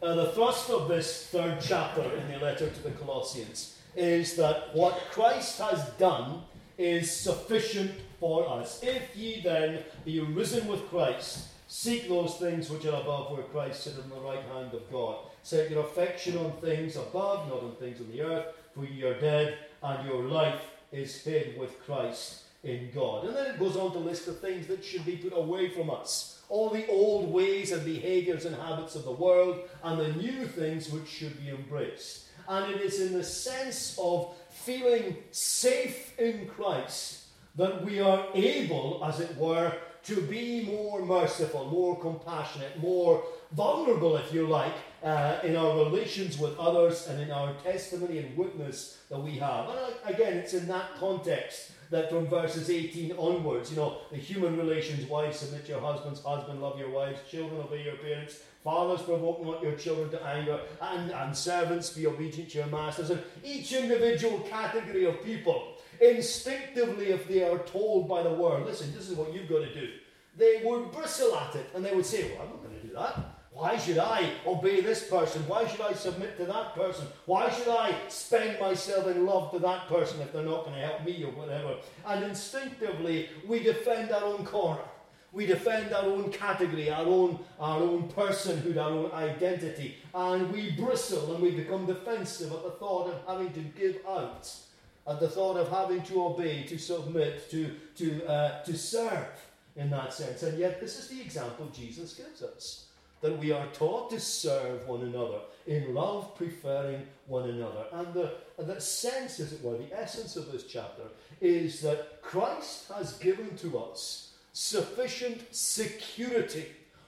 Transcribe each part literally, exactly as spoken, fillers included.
Now, the thrust of this third chapter in the letter to the Colossians is that what Christ has done is sufficient for us. If ye then be risen with Christ, seek those things which are above, where Christ sitteth on the right hand of God. Set your affection on things above, not on things on the earth, for ye are dead, and your life is hid with Christ in God. And then it goes on to list the things that should be put away from us. All the old ways and behaviours and habits of the world, and the new things which should be embraced. And it is in the sense of feeling safe in Christ that we are able, as it were, to be more merciful, more compassionate, more vulnerable, if you like, uh, in our relations with others and in our testimony and witness that we have. And again, it's in that context that from verses eighteen onwards, you know, the human relations, wives, submit to your husbands, husband, love your wives, children, obey your parents, fathers, provoke not your children to anger, and, and servants, be obedient to your masters. And each individual category of people, instinctively, if they are told by the world, listen, this is what you've got to do, they would bristle at it, and they would say, well, I'm not going to do that. Why should I obey this person? Why should I submit to that person? Why should I spend myself in love to that person if they're not going to help me or whatever? And instinctively, we defend our own corner. We defend our own category, our own, our own personhood, our own identity. And we bristle and we become defensive at the thought of having to give out, at the thought of having to obey, to submit, to, to, uh, to serve in that sense. And yet this is the example Jesus gives us. That we are taught to serve one another, in love preferring one another. And the, and the sense, as it were, the essence of this chapter is that Christ has given to us sufficient security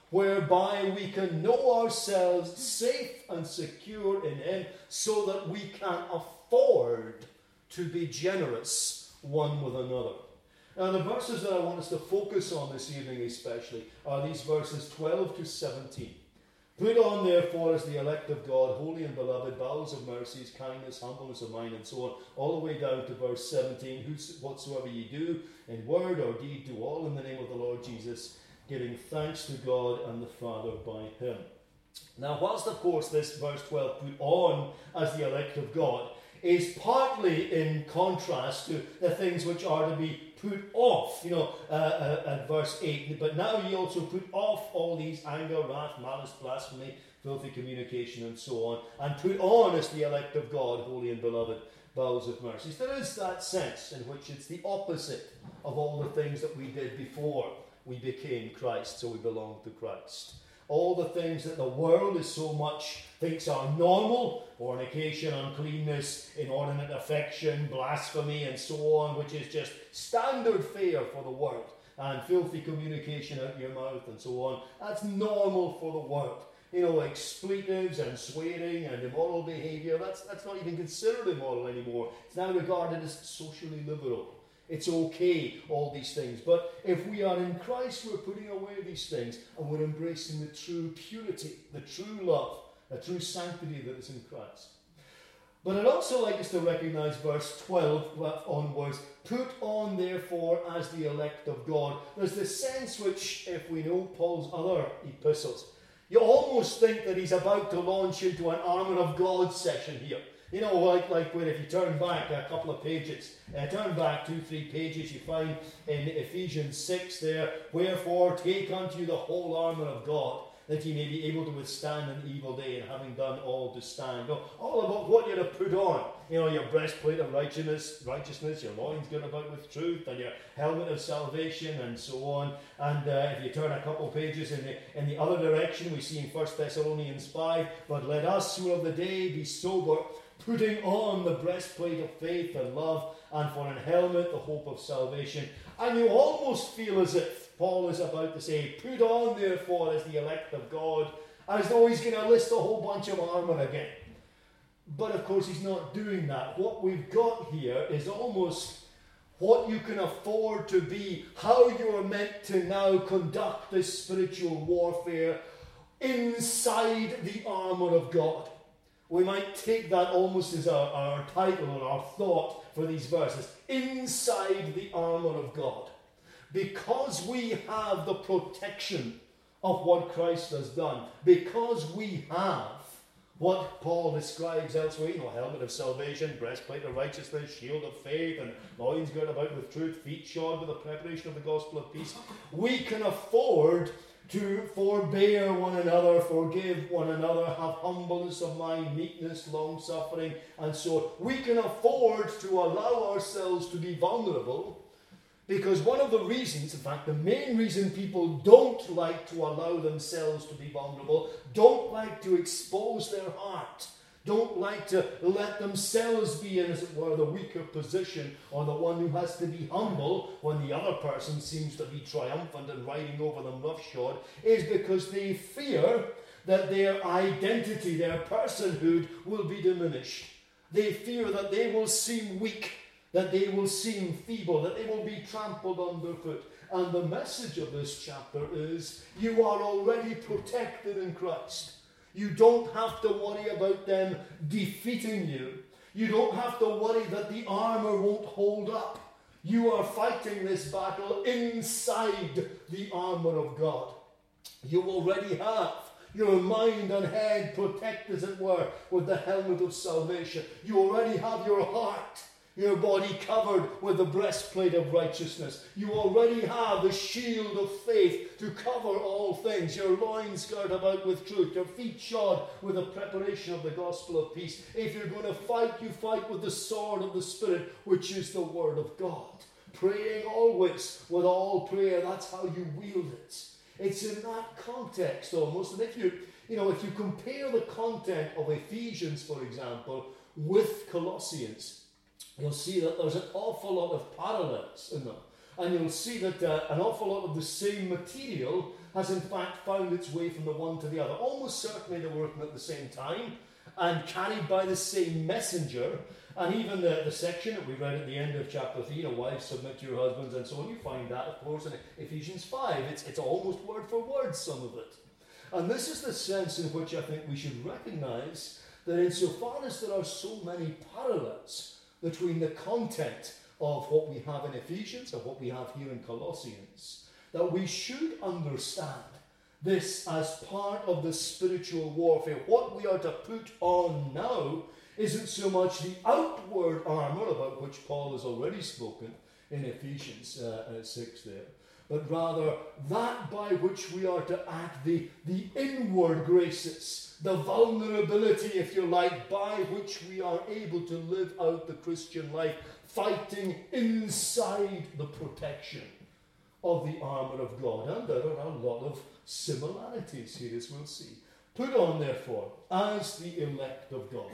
whereby we can know ourselves safe and secure in Him so that we can afford to be generous one with another. Now, the verses that I want us to focus on this evening especially are these verses twelve to seventeen. Put on, therefore, as the elect of God, holy and beloved, bowels of mercies, kindness, humbleness of mind, and so on, all the way down to verse seventeen. Whatsoever ye do, in word or deed, do all in the name of the Lord Jesus, giving thanks to God and the Father by Him. Now, whilst, of course, this verse twelve, put on as the elect of God, is partly in contrast to the things which are to be put off, you know, uh, uh, at verse eight. But now ye also put off all these anger, wrath, malice, blasphemy, filthy communication, and so on, and put on as the elect of God, holy and beloved, bowels of mercies. There is that sense in which it's the opposite of all the things that we did before we became Christ, so we belong to Christ. All the things that the world is so much thinks are normal, fornication, uncleanness, inordinate affection, blasphemy, and so on, which is just standard fare for the world, and filthy communication out your mouth, and so on. That's normal for the world. You know, expletives and swearing and immoral behavior, that's, that's not even considered immoral anymore. It's now regarded as socially liberal. It's okay, all these things. But if we are in Christ, we're putting away these things and we're embracing the true purity, the true love, the true sanctity that is in Christ. But I'd also like us to recognize verse twelve onwards. Put on, therefore, as the elect of God. There's this sense which, if we know Paul's other epistles, you almost think that he's about to launch into an armour of God session here. You know, like, like where if you turn back a couple of pages, uh, turn back two, three pages, you find in Ephesians six there, wherefore take unto you the whole armour of God, that ye may be able to withstand an evil day, and having done all to stand. You know, all about what you're to put on. You know, your breastplate of righteousness, righteousness, your loins girt about with truth, and your helmet of salvation, and so on. And uh, if you turn a couple of pages in the, in the other direction, we see in First Thessalonians five, but let us who of the day be sober, putting on the breastplate of faith and love, and for an helmet the hope of salvation. And you almost feel as if Paul is about to say, put on therefore as the elect of God, as though he's going to list a whole bunch of armour again. But of course he's not doing that. What we've got here is almost what you can afford to be, how you are meant to now conduct this spiritual warfare inside the armour of God. We might take that almost as our, our title or our thought for these verses. Inside the armour of God. Because we have the protection of what Christ has done. Because we have What Paul describes elsewhere, you know, helmet of salvation, breastplate of righteousness, shield of faith, and loins girt about with truth, feet shod with the preparation of the gospel of peace. We can afford to forbear one another, forgive one another, have humbleness of mind, meekness, long-suffering, and so on. We can afford to allow ourselves to be vulnerable, because one of the reasons, in fact, the main reason people don't like to allow themselves to be vulnerable, don't like to expose their heart, don't like to let themselves be in, as it were, the weaker position, or the one who has to be humble when the other person seems to be triumphant and riding over them roughshod, is because they fear that their identity, their personhood will be diminished. They fear that they will seem weak, that they will seem feeble, that they will be trampled underfoot. And the message of this chapter is, you are already protected in Christ. You don't have to worry about them defeating you. You don't have to worry that the armour won't hold up. You are fighting this battle inside the armour of God. You already have your mind and head protected, as it were, with the helmet of salvation. You already have your heart, your body covered with the breastplate of righteousness. You already have the shield of faith to cover all things. Your loins girt about with truth. Your feet shod with the preparation of the gospel of peace. If you're going to fight, you fight with the sword of the Spirit, which is the word of God. Praying always with all prayer. That's how you wield it. It's in that context almost. And if you, you know, if you compare the content of Ephesians, for example, with Colossians, you'll see that there's an awful lot of parallels in them. And you'll see that uh, an awful lot of the same material has in fact found its way from the one to the other. Almost certainly they're working at the same time and carried by the same messenger. And even the, the section that we read at the end of chapter three, you know, wives submit to your husbands and so on, you find that, of course, in Ephesians five. It's, it's almost word for word, some of it. And this is the sense in which I think we should recognize that insofar as there are so many parallels between the content of what we have in Ephesians and what we have here in Colossians, that we should understand this as part of the spiritual warfare. What we are to put on now isn't so much the outward armour, about which Paul has already spoken in Ephesians uh, six there, but rather that by which we are to act, the, the inward graces, the vulnerability, if you like, by which we are able to live out the Christian life, fighting inside the protection of the armour of God. And there are a lot of similarities here, as we'll see. Put on, therefore, as the elect of God,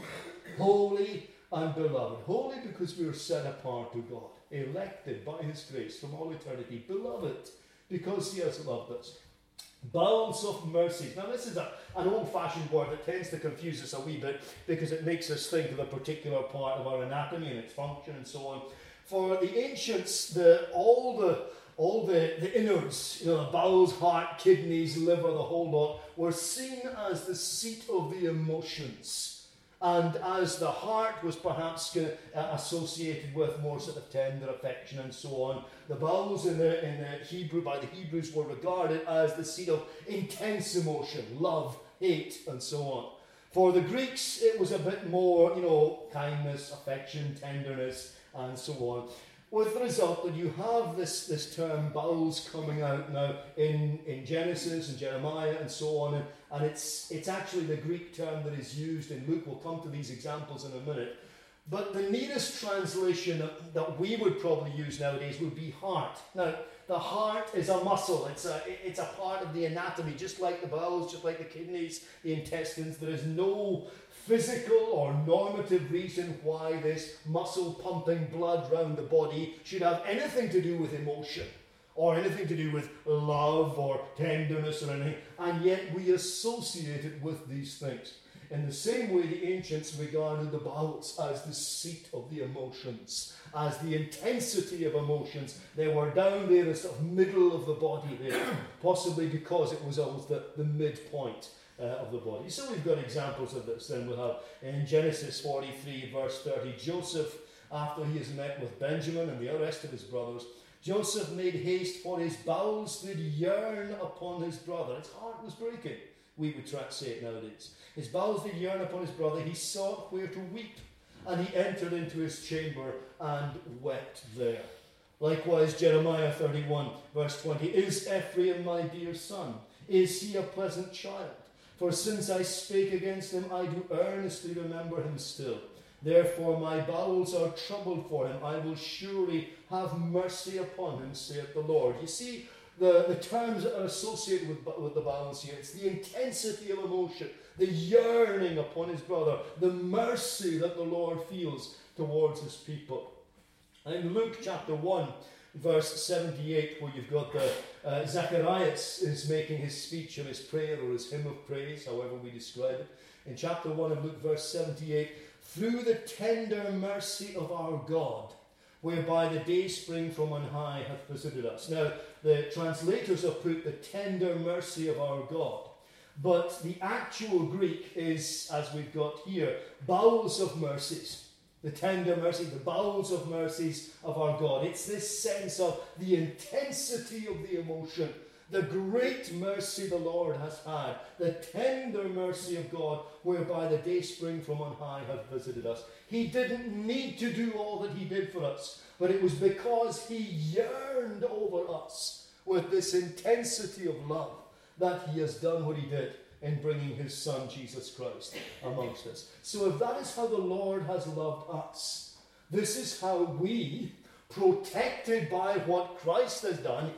holy and beloved. Holy because we are set apart to God, elected by his grace from all eternity, beloved because he has loved us. Bowels of mercies. Now this is a, an old-fashioned word that tends to confuse us a wee bit because it makes us think of a particular part of our anatomy and its function and so on. For the ancients, the, all the all the, the innards, you know, the bowels, heart, kidneys, liver, the whole lot, were seen as the seat of the emotions. And as the heart was perhaps uh, associated with more sort of tender affection and so on, the bowels in the, in the Hebrew, by the Hebrews, were regarded as the seat of intense emotion, love, hate, and so on. For the Greeks, it was a bit more, you know, kindness, affection, tenderness, and so on. With the result that you have this, this term bowels coming out now in, in Genesis and Jeremiah and so on, and, and it's, it's actually the Greek term that is used in Luke. We'll come to these examples in a minute. But the nearest translation that, that we would probably use nowadays would be heart. Now, the heart is a muscle. It's a, it's a part of the anatomy, just like the bowels, just like the kidneys, the intestines. There is no physical or normative reason why this muscle pumping blood round the body should have anything to do with emotion or anything to do with love or tenderness or anything, and yet we associate it with these things. In the same way, the ancients regarded the bowels as the seat of the emotions, as the intensity of emotions. They were down there, the sort of middle of the body there, possibly because it was almost the, the midpoint Uh, of the body. So we've got examples of this. Then we'll have in Genesis forty-three verse thirty, Joseph, after he has met with Benjamin and the rest of his brothers, Joseph made haste, for his bowels did yearn upon his brother. His heart was breaking. we would try to say it nowadays. His bowels did yearn upon his brother. He sought where to weep. And he entered into his chamber and wept there. Likewise, Jeremiah thirty-one, verse twenty. Is Ephraim my dear son? Is he a pleasant child? For since I spake against him, I do earnestly remember him still. Therefore my bowels are troubled for him. I will surely have mercy upon him, saith the Lord. You see, the, the terms that are associated with, with the bowels here. It's the intensity of emotion, the yearning upon his brother, the mercy that the Lord feels towards his people. And in Luke chapter one, verse seventy-eight, where you've got the uh, Zacharias is making his speech or his prayer or his hymn of praise, however we describe it. In chapter one of Luke, verse seventy-eight, through the tender mercy of our God, whereby the day spring from on high hath visited us. Now, the translators have put the tender mercy of our God. But the actual Greek is, as we've got here, bowels of mercies. The tender mercy, the bowels of mercies of our God. It's this sense of the intensity of the emotion, the great mercy the Lord has had, the tender mercy of God, whereby the day spring from on high hath visited us. He didn't need to do all that he did for us, but it was because he yearned over us with this intensity of love that he has done what he did in bringing his son Jesus Christ amongst us. So if that is how the Lord has loved us, this is how we, protected by what Christ has done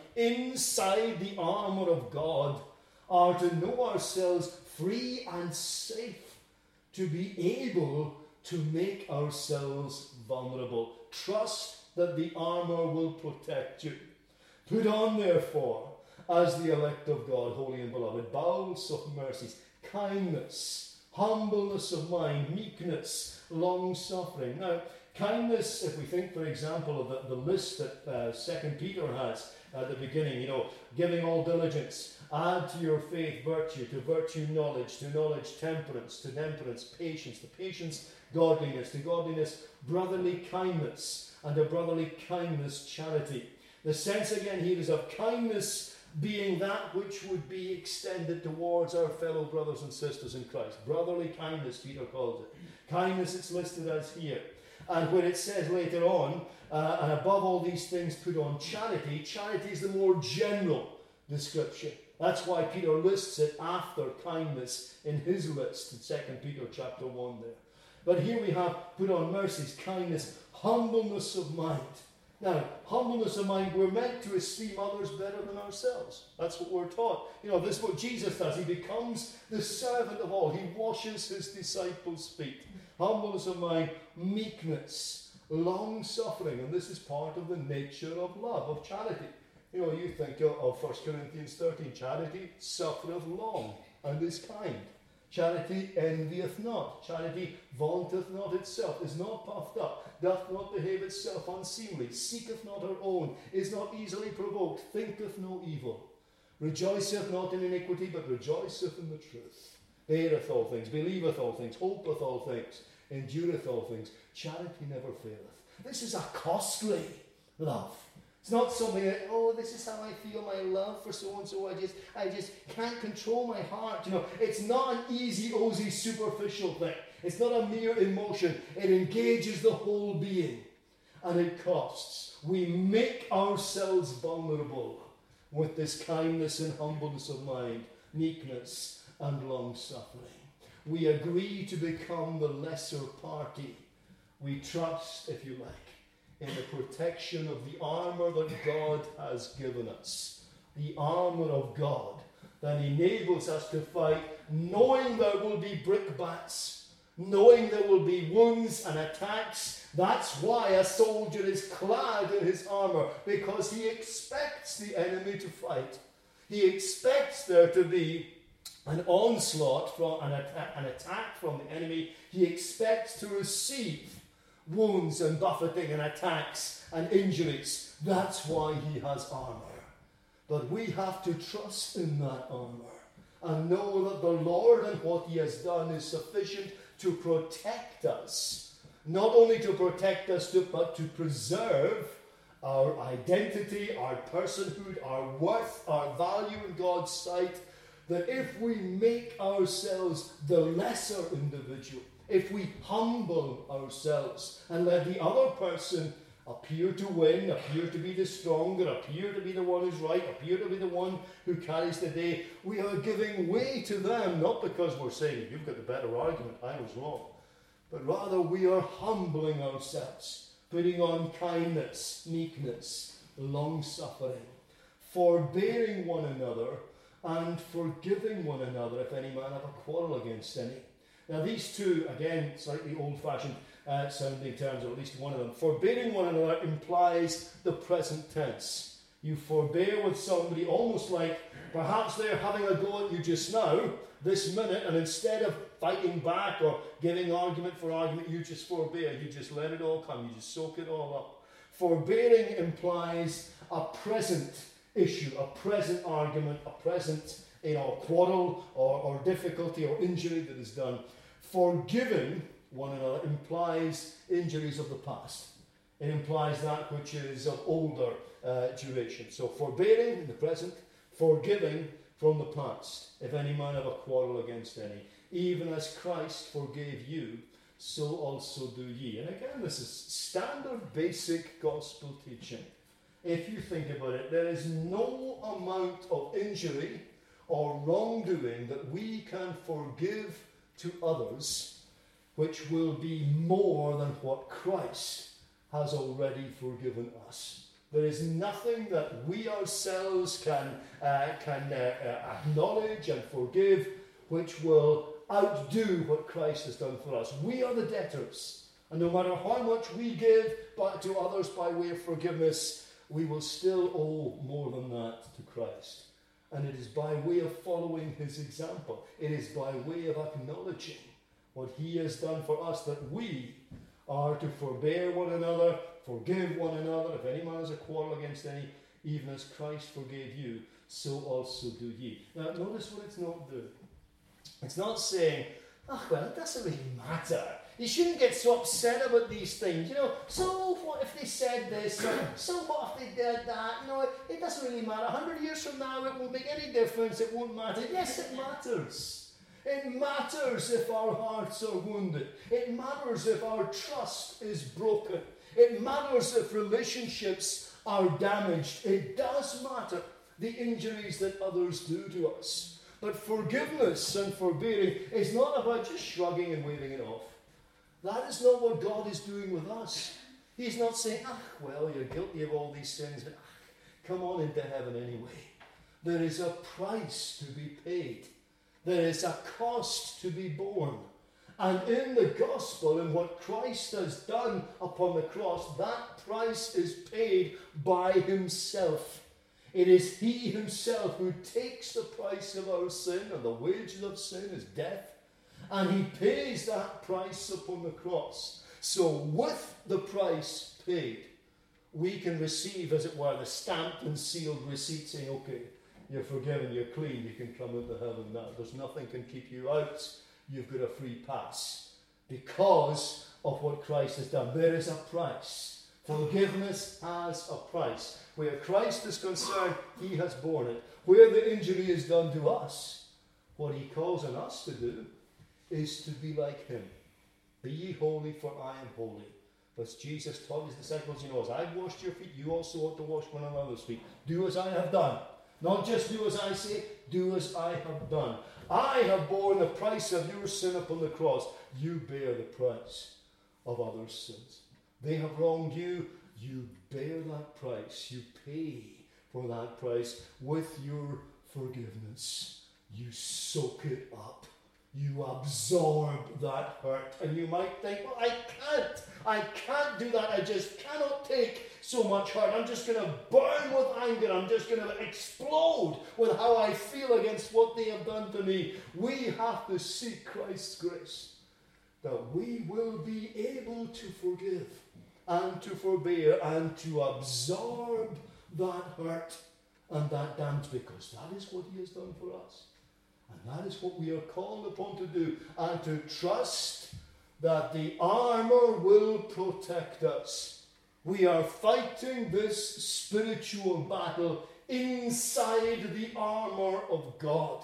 inside the armour of God, are to know ourselves free and safe to be able to make ourselves vulnerable. Trust that the armour will protect you. Put on, therefore, as the elect of God, holy and beloved, bowels of mercies, kindness, humbleness of mind, meekness, long-suffering. Now, kindness, if we think, for example, of the, the list that uh, Second Peter has at the beginning, you know, giving all diligence, add to your faith virtue, to virtue knowledge, to knowledge temperance, to temperance patience, to patience godliness, to godliness brotherly kindness, and to brotherly kindness charity. The sense again here is of kindness being that which would be extended towards our fellow brothers and sisters in Christ. Brotherly kindness, Peter calls it. Kindness, it's listed as here. And when it says later on, uh, and above all these things put on charity, charity is the more general description. That's why Peter lists it after kindness in his list in Second Peter chapter one there. But here we have put on mercies, kindness, humbleness of mind. Now, humbleness of mind, we're meant to esteem others better than ourselves. That's what we're taught. You know, this is what Jesus does. He becomes the servant of all. He washes his disciples' feet. Humbleness of mind, meekness, long-suffering. And this is part of the nature of love, of charity. You know, you think of First Corinthians thirteen, charity suffereth long and is kind. Charity envieth not. Charity vaunteth not itself, is not puffed up, doth not behave itself unseemly, seeketh not her own, is not easily provoked, thinketh no evil, rejoiceth not in iniquity, but rejoiceth in the truth, beareth all things, believeth all things, hopeth all things, endureth all things. Charity never faileth. This is a costly love. It's not something that, oh, this is how I feel my love for so-and-so. I just I just can't control my heart. You know, it's not an easy, ozy, superficial thing. It's not a mere emotion. It engages the whole being. And it costs. We make ourselves vulnerable with this kindness and humbleness of mind, meekness and long-suffering. We agree to become the lesser party. We trust, if you like, in the protection of the armour that God has given us. The armour of God that enables us to fight, knowing there will be brickbats, knowing there will be wounds and attacks. That's why a soldier is clad in his armour, because he expects the enemy to fight. He expects there to be an onslaught, from an, atta- an attack from the enemy. He expects to receive wounds and buffeting and attacks and injuries. That's why he has armour. But we have to trust in that armour and know that the Lord and what he has done is sufficient to protect us. Not only to protect us, but to preserve our identity, our personhood, our worth, our value in God's sight, that if we make ourselves the lesser individual, if we humble ourselves and let the other person appear to win, appear to be the stronger, appear to be the one who's right, appear to be the one who carries the day, we are giving way to them, not because we're saying, you've got the better argument, I was wrong, but rather we are humbling ourselves, putting on kindness, meekness, long-suffering, forbearing one another, and forgiving one another if any man have a quarrel against any. Now these two, again, slightly old-fashioned uh, sounding terms, or at least one of them. Forbearing one another implies the present tense. You forbear with somebody almost like perhaps they're having a go at you just now, this minute, and instead of fighting back or giving argument for argument, you just forbear. You just let it all come. You just soak it all up. Forbearing implies a present issue, a present argument, a present you know, quarrel or, or difficulty or injury that is done. Forgiving one another implies injuries of the past. It implies that which is of older uh, duration. So forbearing in the present, forgiving from the past, if any man have a quarrel against any. Even as Christ forgave you, so also do ye. And again, this is standard basic gospel teaching. If you think about it, there is no amount of injury or wrongdoing that we can forgive to others which will be more than what Christ has already forgiven us. There is nothing that we ourselves can, uh, can uh, uh, acknowledge and forgive which will outdo what Christ has done for us. We are the debtors. And no matter how much we give by, to others by way of forgiveness, we will still owe more than that to Christ. And it is by way of following his example. It is by way of acknowledging what he has done for us that we are to forbear one another, forgive one another. If any man has a quarrel against any, even as Christ forgave you, so also do ye. Now notice what it's not doing. It's not saying, oh well, it doesn't really matter. You shouldn't get so upset about these things. You know, so what if they said this? Or, so what if they did that? You know, it, it doesn't really matter. A hundred years from now, it won't make any difference. It won't matter. Yes, it matters. It matters if our hearts are wounded. It matters if our trust is broken. It matters if relationships are damaged. It does matter the injuries that others do to us. But forgiveness and forbearing is not about just shrugging and waving it off. That is not what God is doing with us. He's not saying, ah, well, you're guilty of all these sins, but ah, come on into heaven anyway. There is a price to be paid. There is a cost to be borne. And in the gospel, in what Christ has done upon the cross, that price is paid by himself. It is he himself who takes the price of our sin, and the wages of sin is death. And he pays that price upon the cross. So with the price paid, we can receive, as it were, the stamped and sealed receipt saying, okay, you're forgiven, you're clean, you can come into heaven now. There's nothing can keep you out. You've got a free pass because of what Christ has done. There is a price. Forgiveness has a price. Where Christ is concerned, he has borne it. Where the injury is done to us, what he calls on us to do is to be like him. Be ye holy, for I am holy. As Jesus taught his disciples, you know, as I've washed your feet, you also ought to wash one another's feet. Do as I have done. Not just do as I say, do as I have done. I have borne the price of your sin upon the cross. You bear the price of others' sins. They have wronged you. You bear that price. You pay for that price with your forgiveness. You soak it up. You absorb that hurt. And you might think, well, I can't. I can't do that. I just cannot take so much hurt. I'm just going to burn with anger. I'm just going to explode with how I feel against what they have done to me. We have to seek Christ's grace, that we will be able to forgive and to forbear and to absorb that hurt and that damage, because that is what he has done for us. And that is what we are called upon to do, and to trust that the armor will protect us. We are fighting this spiritual battle inside the armor of God.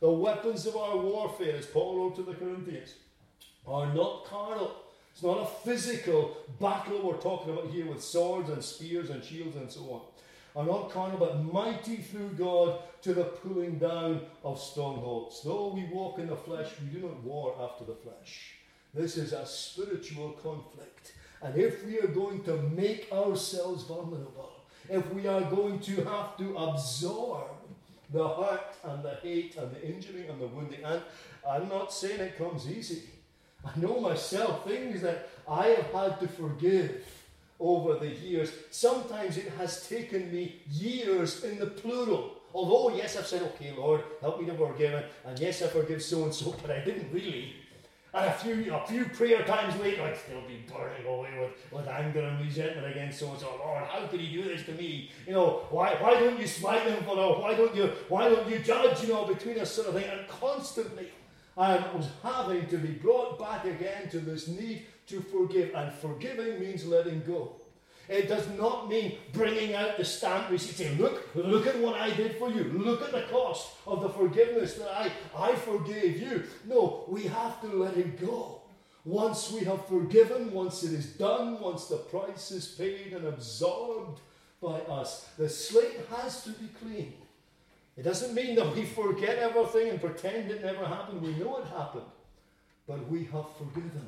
The weapons of our warfare, as Paul wrote to the Corinthians, are not carnal. It's not a physical battle we're talking about here with swords and spears and shields and so on. Are not carnal, but mighty through God to the pulling down of strongholds. Though we walk in the flesh, we do not war after the flesh. This is a spiritual conflict. And if we are going to make ourselves vulnerable, if we are going to have to absorb the hurt and the hate and the injuring and the wounding, and I'm not saying it comes easy. I know myself, things that I have had to forgive over the years. Sometimes it has taken me years in the plural. Although, yes, I've said, okay, Lord, help me to forgive it. And yes, I forgive so-and-so, but I didn't really. And a few a few prayer times later, I'd still be burning away with, with anger and resentment against so-and-so. Lord, how could he do this to me? You know, why why don't you smite him for that? Why don't you, why don't you judge, you know, between us sort of thing? And constantly, I was having to be brought back again to this need to forgive. And forgiving means letting go. It does not mean bringing out the stamp receipt, saying, look, look at what I did for you. Look at the cost of the forgiveness that I, I forgave you. No, we have to let it go. Once we have forgiven, once it is done, once the price is paid and absorbed by us, the slate has to be clean. It doesn't mean that we forget everything and pretend it never happened. We know it happened. But we have forgiven.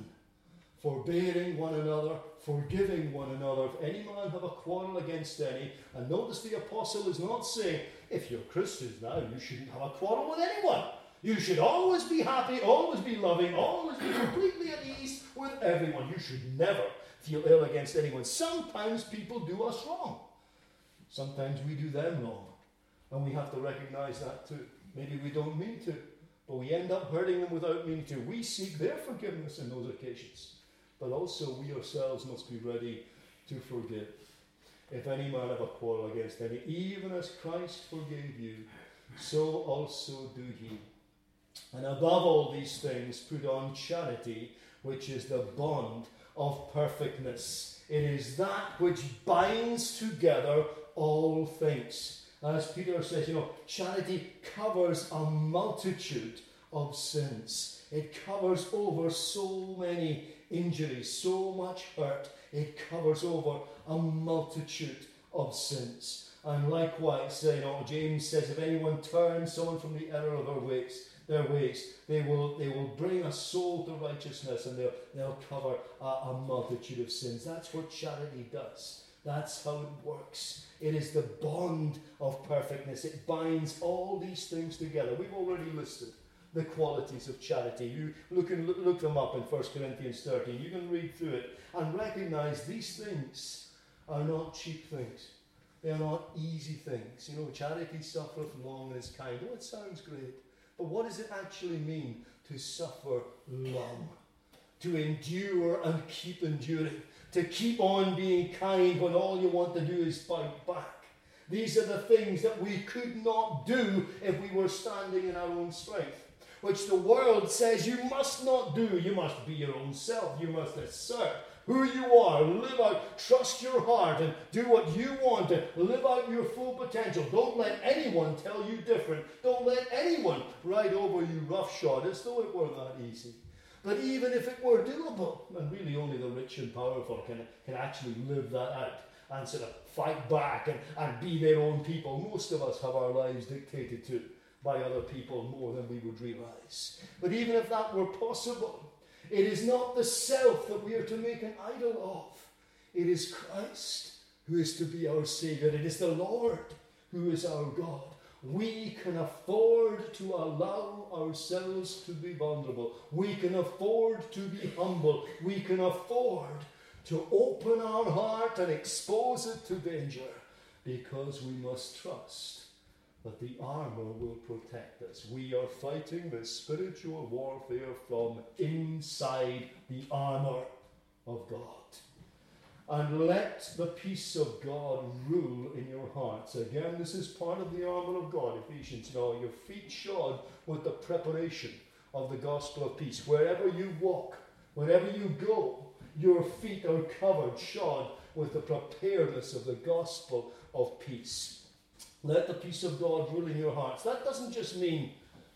Forbearing one another, forgiving one another. If any man have a quarrel against any, and notice the apostle is not saying, if you're Christians now, you shouldn't have a quarrel with anyone. You should always be happy, always be loving, always be completely at ease with everyone. You should never feel ill against anyone. Sometimes people do us wrong. Sometimes we do them wrong. And we have to recognize that too. Maybe we don't mean to, but we end up hurting them without meaning to. We seek their forgiveness in those occasions. But also we ourselves must be ready to forgive. If any man have a quarrel against any, even as Christ forgave you, so also do ye. And above all these things, put on charity, which is the bond of perfectness. It is that which binds together all things. As Peter says, you know, charity covers a multitude of sins. It covers over so many injuries, so much hurt. It covers over a multitude of sins. And likewise, you know, James says, if anyone turns someone from the error of their ways, their ways, they will they will bring a soul to righteousness, and they'll they'll cover a, a multitude of sins. That's what charity does. That's how it works. It is the bond of perfectness. It binds all these things together. We've already listed the qualities of charity. You look and look, look them up in First Corinthians thirteen. You can read through it and recognize these things are not cheap things. They are not easy things. You know, charity suffereth long and is kind. Oh, it sounds great. But what does it actually mean to suffer long? To endure and keep enduring. To keep on being kind when all you want to do is fight back. These are the things that we could not do if we were standing in our own strength. Which the world says you must not do. You must be your own self. You must assert who you are. Live out, trust your heart, and do what you want to. Live out your full potential. Don't let anyone tell you different. Don't let anyone ride over you roughshod as though it were that easy. But even if it were doable, and really only the rich and powerful can, can actually live that out and sort of fight back and, and be their own people. Most of us have our lives dictated to by other people more than we would realize. But even if that were possible, it is not the self that we are to make an idol of. It is Christ who is to be our Savior. It is the Lord who is our God. We can afford to allow ourselves to be vulnerable. We can afford to be humble. We can afford to open our heart and expose it to danger, because we must trust that the armor will protect us. We are fighting the spiritual warfare from inside the armor of God. And let the peace of God rule in your hearts. Again, this is part of the armor of God. Ephesians, you know, your feet shod with the preparation of the gospel of peace. Wherever you walk, wherever you go, your feet are covered, shod with the preparedness of the gospel of peace. Let the peace of God rule in your hearts. That doesn't just mean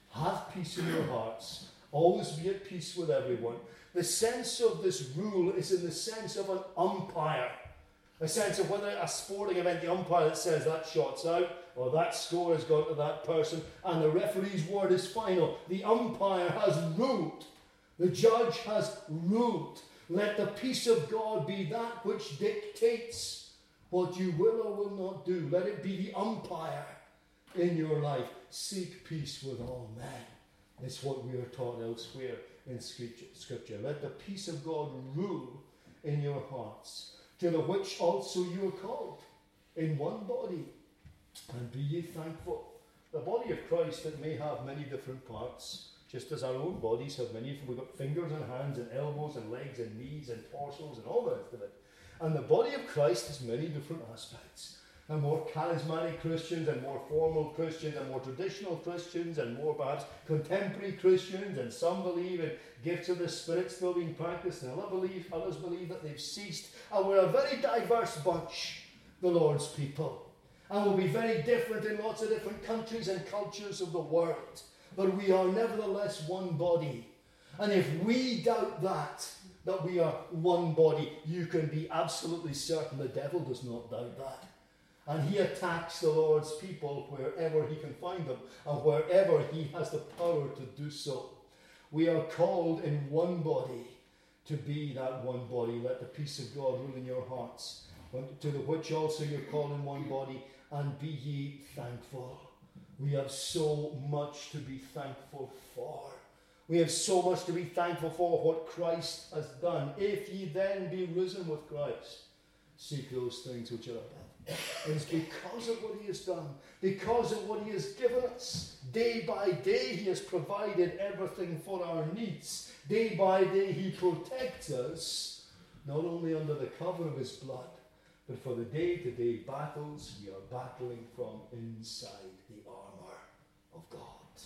Have peace in your hearts. Always be at peace with everyone. The sense of this rule is in the sense of an umpire. A sense of whether a sporting event, the umpire that says that shot's out, or that score has gone to that person, and the referee's word is final. The umpire has ruled. The judge has ruled. Let the peace of God be that which dictates what you will or will not do. Let it be the umpire in your life. Seek peace with all men. It's what we are taught elsewhere in Scripture. Let the peace of God rule in your hearts, to the which also you are called, in one body. And be ye thankful. The body of Christ, it may have many different parts, just as our own bodies have many. We've got fingers and hands and elbows and legs and knees and torsos and all the rest of it. And the body of Christ has many different aspects. And more charismatic Christians and more formal Christians and more traditional Christians and more perhaps contemporary Christians, and some believe in gifts of the Spirit still being practiced, and others believe, others believe that they've ceased. And we're a very diverse bunch, the Lord's people. And we'll be very different in lots of different countries and cultures of the world. But we are nevertheless one body. And if we doubt that, that we are one body, you can be absolutely certain the devil does not doubt that. And he attacks the Lord's people wherever he can find them and wherever he has the power to do so. We are called in one body to be that one body. Let the peace of God rule in your hearts, to the which also you're called in one body, and be ye thankful. We have so much to be thankful for. We have so much to be thankful for what Christ has done. If ye then be risen with Christ, seek those things which are above. It is because of what he has done, because of what he has given us. Day by day he has provided everything for our needs. Day by day he protects us, not only under the cover of his blood, but for the day-to-day battles we are battling from inside the armour of God.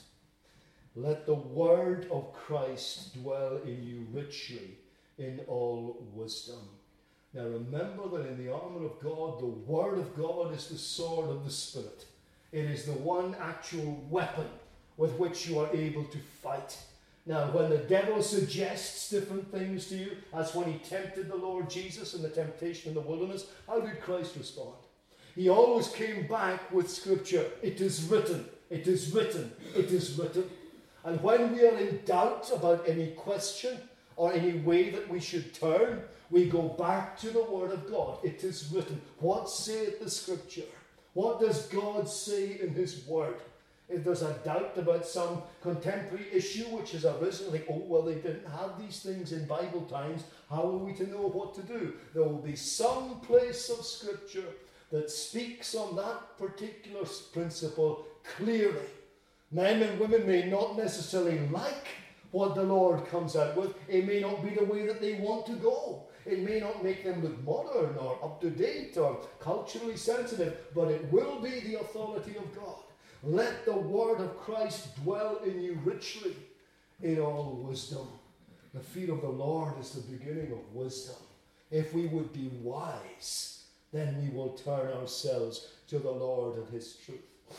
Let the word of Christ dwell in you richly in all wisdom. Now remember that in the armour of God, the word of God is the sword of the Spirit. It is the one actual weapon with which you are able to fight. Now, when the devil suggests different things to you, as when he tempted the Lord Jesus in the temptation in the wilderness, how did Christ respond? He always came back with Scripture. It is written, it is written, it is written. And when we are in doubt about any question or any way that we should turn, we go back to the Word of God. It is written. What saith the Scripture? What does God say in his Word? If there's a doubt about some contemporary issue which has arisen, like, oh, well, they didn't have these things in Bible times, how are we to know what to do? There will be some place of Scripture that speaks on that particular principle clearly. Men and women may not necessarily like what the Lord comes out with. It may not be the way that they want to go. It may not make them look modern or up to date or culturally sensitive, but it will be the authority of God. Let the word of Christ dwell in you richly in all wisdom. The fear of the Lord is the beginning of wisdom. If we would be wise, then we will turn ourselves to the Lord and his truth.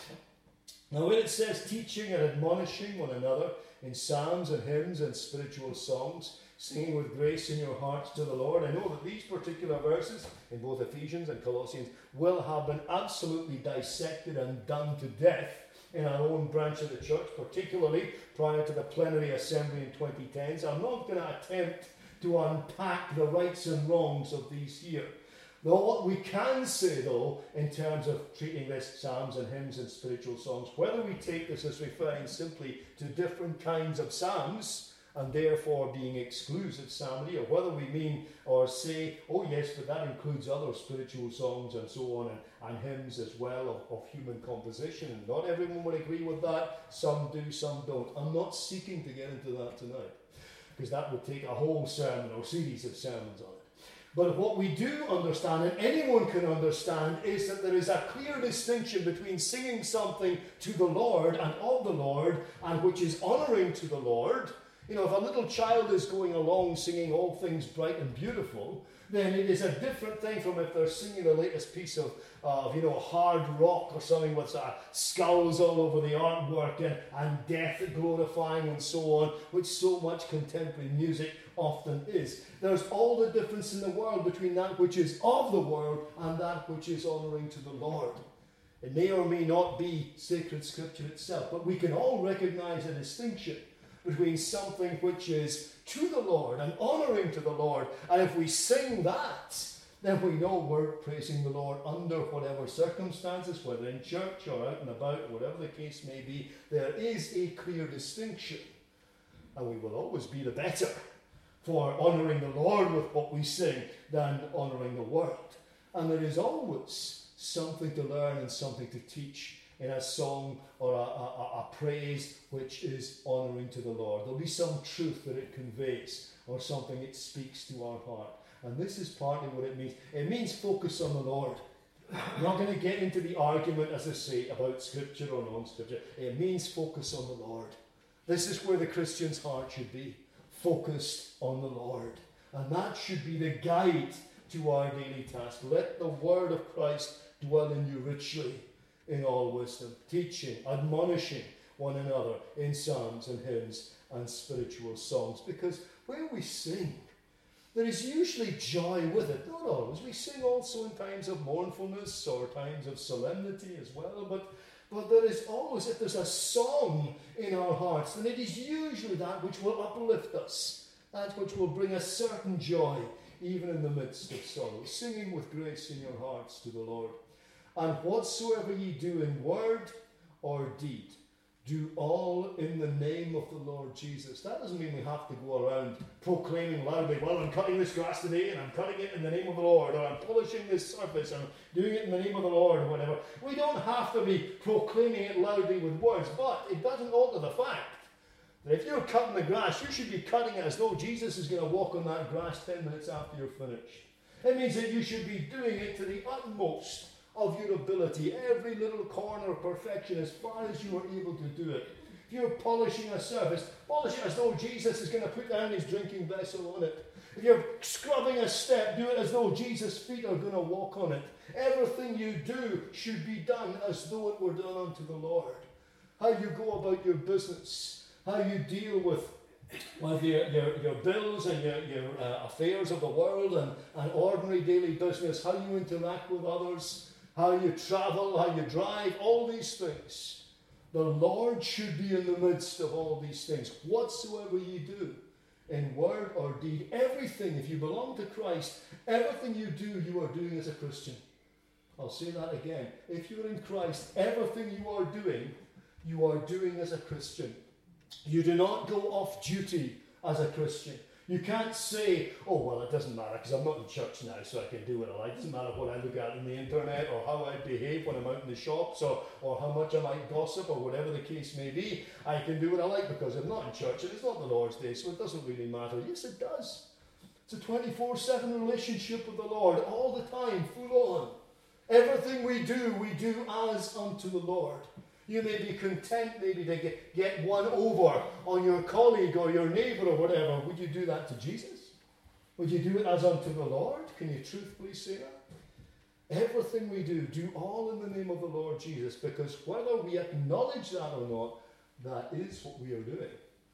Now when it says teaching and admonishing one another in psalms and hymns and spiritual songs, singing with grace in your hearts to the Lord, I know that these particular verses in both Ephesians and Colossians will have been absolutely dissected and done to death in our own branch of the church, particularly prior to the plenary assembly in twenty ten. So I'm not going to attempt to unpack the rights and wrongs of these here. Though what we can say, though, in terms of treating this psalms and hymns and spiritual songs, whether we take this as referring simply to different kinds of psalms, and therefore being exclusive psalmody, or whether we mean or say, oh yes, but that includes other spiritual songs and so on, and, and hymns as well of, of human composition. And not everyone will agree with that. Some do, some don't. I'm not seeking to get into that tonight, because that would take a whole sermon or series of sermons on it. But what we do understand, and anyone can understand, is that there is a clear distinction between singing something to the Lord and of the Lord, and which is honouring to the Lord, You know, if a little child is going along singing all things bright and beautiful, then it is a different thing from if they're singing the latest piece of, of you know, hard rock or something with uh, skulls all over the artwork and, and death glorifying and so on, which so much contemporary music often is. There's all the difference in the world between that which is of the world and that which is honouring to the Lord. It may or may not be sacred scripture itself, but we can all recognise a distinction between something which is to the Lord and honouring to the Lord. And if we sing that, then we know we're praising the Lord under whatever circumstances, whether in church or out and about, whatever the case may be. There is a clear distinction. And we will always be the better for honouring the Lord with what we sing than honouring the world. And there is always something to learn and something to teach in a song or a, a, a praise which is honouring to the Lord. There'll be some truth that it conveys or something it speaks to our heart. And this is partly what it means. It means focus on the Lord. We're not going to get into the argument, as I say, about Scripture or non-Scripture. It means focus on the Lord. This is where the Christian's heart should be, focused on the Lord. And that should be the guide to our daily task. Let the word of Christ dwell in you richly in all wisdom, teaching, admonishing one another in psalms and hymns and spiritual songs. Because where we sing, there is usually joy with it. Not always. We sing also in times of mournfulness or times of solemnity as well. But, but there is always, if there's a song in our hearts, then it is usually that which will uplift us, that which will bring a certain joy, even in the midst of sorrow. Singing with grace in your hearts to the Lord. And whatsoever ye do in word or deed, do all in the name of the Lord Jesus. That doesn't mean we have to go around proclaiming loudly, well, I'm cutting this grass today and I'm cutting it in the name of the Lord, or I'm polishing this surface and I'm doing it in the name of the Lord, or whatever. We don't have to be proclaiming it loudly with words, but it doesn't alter the fact that if you're cutting the grass, you should be cutting it as though Jesus is going to walk on that grass ten minutes after you're finished. It means that you should be doing it to the utmost of your ability, every little corner of perfection as far as you are able to do it. If you're polishing a surface, polish it as though Jesus is going to put down his drinking vessel on it. If you're scrubbing a step, do it as though Jesus' feet are going to walk on it. Everything you do should be done as though it were done unto the Lord. How you go about your business, how you deal with with your, your, your bills and your, your uh, affairs of the world and, and ordinary daily business, how you interact with others, how you travel, how you drive, all these things. The Lord should be in the midst of all these things. Whatsoever ye do, in word or deed, everything, if you belong to Christ, everything you do, you are doing as a Christian. I'll say that again. If you're in Christ, everything you are doing, you are doing as a Christian. You do not go off duty as a Christian. You can't say, oh, well, it doesn't matter because I'm not in church now, so I can do what I like. It doesn't matter what I look at on the internet or how I behave when I'm out in the shops or, or how much I might gossip or whatever the case may be. I can do what I like because I'm not in church and it's not the Lord's Day, so it doesn't really matter. Yes, it does. It's a twenty-four seven relationship with the Lord all the time, full on. Everything we do, we do as unto the Lord. You may be content maybe to get, get one over on your colleague or your neighbour or whatever. Would you do that to Jesus? Would you do it as unto the Lord? Can you truthfully say that? Everything we do, do all in the name of the Lord Jesus, because whether we acknowledge that or not, that is what we are doing.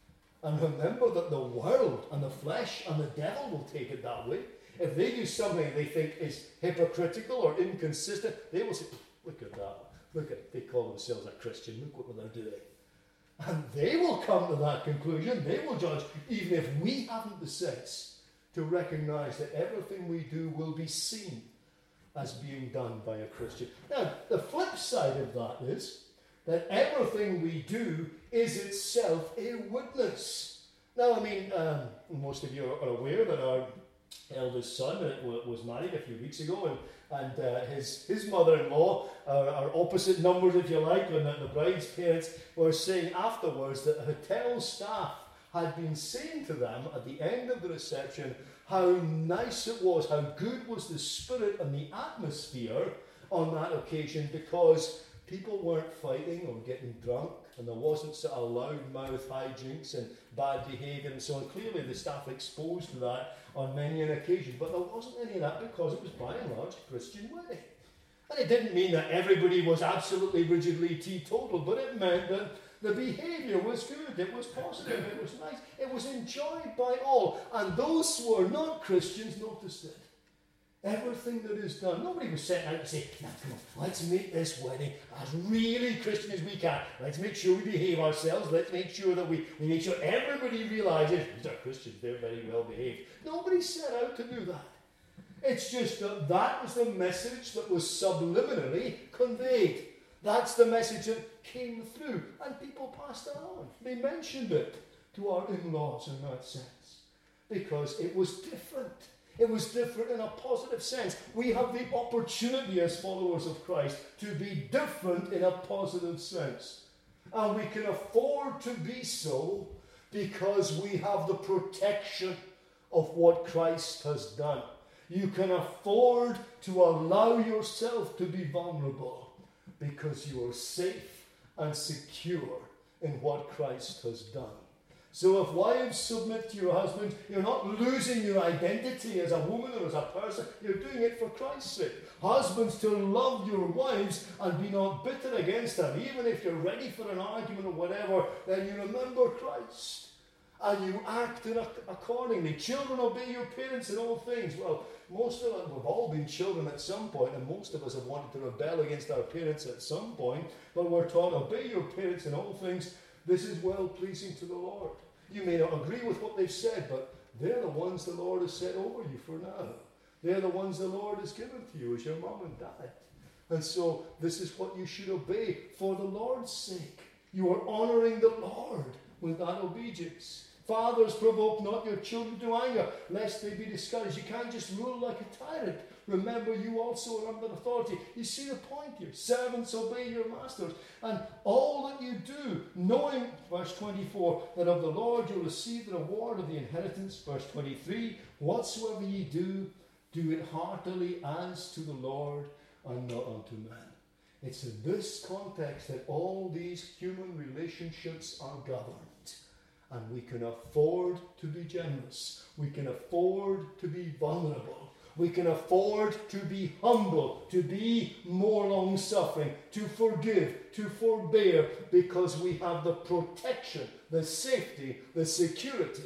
And remember that the world and the flesh and the devil will take it that way. If they do something they think is hypocritical or inconsistent, they will say, look at that. Look at, they call themselves a Christian, look what they're doing. And they will come to that conclusion, they will judge, even if we haven't the sense to recognize that everything we do will be seen as being done by a Christian. Now, the flip side of that is that everything we do is itself a witness. Now, I mean, um, most of you are aware that our eldest son was married a few weeks ago, and And uh, his, his mother-in-law, are, are opposite numbers if you like, and the bride's parents were saying afterwards that the hotel staff had been saying to them at the end of the reception how nice it was, how good was the spirit and the atmosphere on that occasion, because people weren't fighting or getting drunk and there wasn't sort of loud-mouth hijinks and bad behaviour and so on. Clearly the staff exposed to that on many an occasion, but there wasn't any of that because it was by and large a Christian wedding. And it didn't mean that everybody was absolutely rigidly teetotal, but it meant that the behaviour was good, it was positive, it was nice, it was enjoyed by all. And those who were not Christians noticed it. Everything that is done. Nobody was set out to say, now come on, let's make this wedding as really Christian as we can. Let's make sure we behave ourselves. Let's make sure that we, we make sure everybody realises these are Christians, they're very well behaved. Nobody set out to do that. It's just that that was the message that was subliminally conveyed. That's the message that came through, and people passed it on. They mentioned it to our in-laws in that sense, because it was different. It was different in a positive sense. We have the opportunity as followers of Christ to be different in a positive sense. And we can afford to be so because we have the protection of what Christ has done. You can afford to allow yourself to be vulnerable because you are safe and secure in what Christ has done. So if wives submit to your husband, you're not losing your identity as a woman or as a person. You're doing it for Christ's sake. Husbands, to love your wives and be not bitter against them. Even if you're ready for an argument or whatever, then you remember Christ. And you act in accordingly. Children, obey your parents in all things. Well, most of us, we've all been children at some point, and most of us have wanted to rebel against our parents at some point. But we're taught, obey your parents in all things. This is well pleasing to the Lord. You may not agree with what they've said, but they're the ones the Lord has set over you for now. They're the ones the Lord has given to you as your mom and dad. And so this is what you should obey for the Lord's sake. You are honouring the Lord with that obedience. Fathers, provoke not your children to anger, lest they be discouraged. You can't just rule like a tyrant. Remember, you also are under authority. You see the point here. Servants, obey your masters. And all that you do, knowing, verse twenty-four, that of the Lord you'll receive the reward of the inheritance. Verse twenty-three, whatsoever ye do, do it heartily as to the Lord and not unto men. It's in this context that all these human relationships are governed. And we can afford to be generous. We can afford to be vulnerable. We can afford to be humble, to be more long-suffering, to forgive, to forbear, because we have the protection, the safety, the security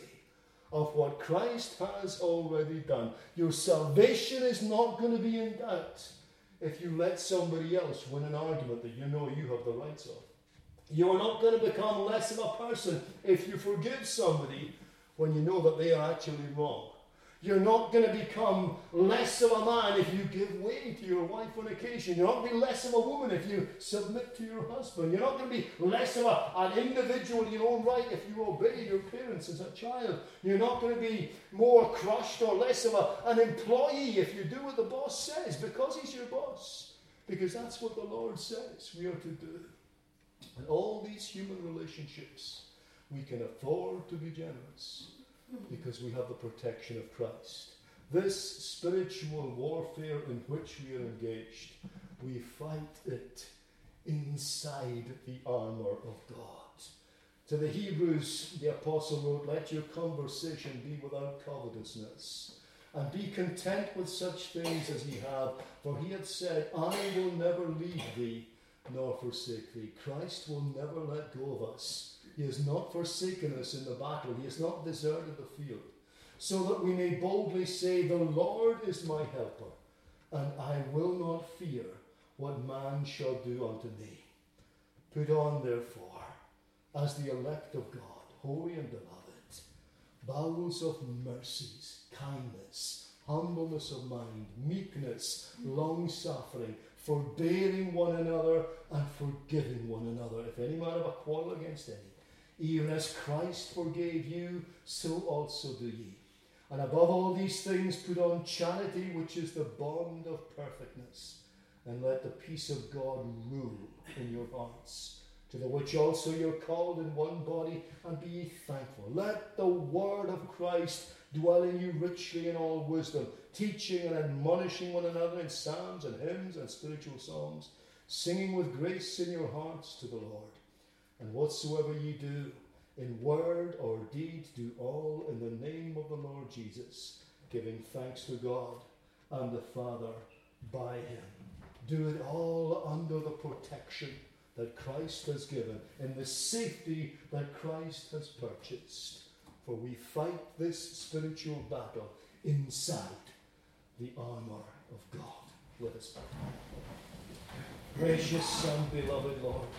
of what Christ has already done. Your salvation is not going to be in doubt if you let somebody else win an argument that you know you have the rights of. You are not going to become less of a person if you forgive somebody when you know that they are actually wrong. You're not going to become less of a man if you give way to your wife on occasion. You're not going to be less of a woman if you submit to your husband. You're not going to be less of a, an individual in your own right if you obey your parents as a child. You're not going to be more crushed or less of a, an employee if you do what the boss says because he's your boss. Because that's what the Lord says we are to do. And all these human relationships, we can afford to be generous because we have the protection of Christ. This spiritual warfare in which we are engaged, we fight it inside the armour of God. To the Hebrews, the apostle wrote, let your conversation be without covetousness, and be content with such things as ye have, for he had said, I will never leave thee nor forsake thee. Christ will never let go of us. He has not forsaken us in the battle. He has not deserted the field. So that we may boldly say, the Lord is my helper, and I will not fear what man shall do unto me. Put on, therefore, as the elect of God, holy and beloved, bowels of mercies, kindness, humbleness of mind, meekness, long-suffering, forbearing one another and forgiving one another. If any man have a quarrel against any, even as Christ forgave you, so also do ye. And above all these things put on charity, which is the bond of perfectness. And let the peace of God rule in your hearts, to the which also you're called in one body, and be ye thankful. Let the word of Christ dwell in you richly in all wisdom, teaching and admonishing one another in psalms and hymns and spiritual songs, singing with grace in your hearts to the Lord. And whatsoever ye do, in word or deed, do all in the name of the Lord Jesus, giving thanks to God and the Father by him. Do it all under the protection that Christ has given, in the safety that Christ has purchased. For we fight this spiritual battle inside the armour of God. Let us pray. Gracious and beloved Lord,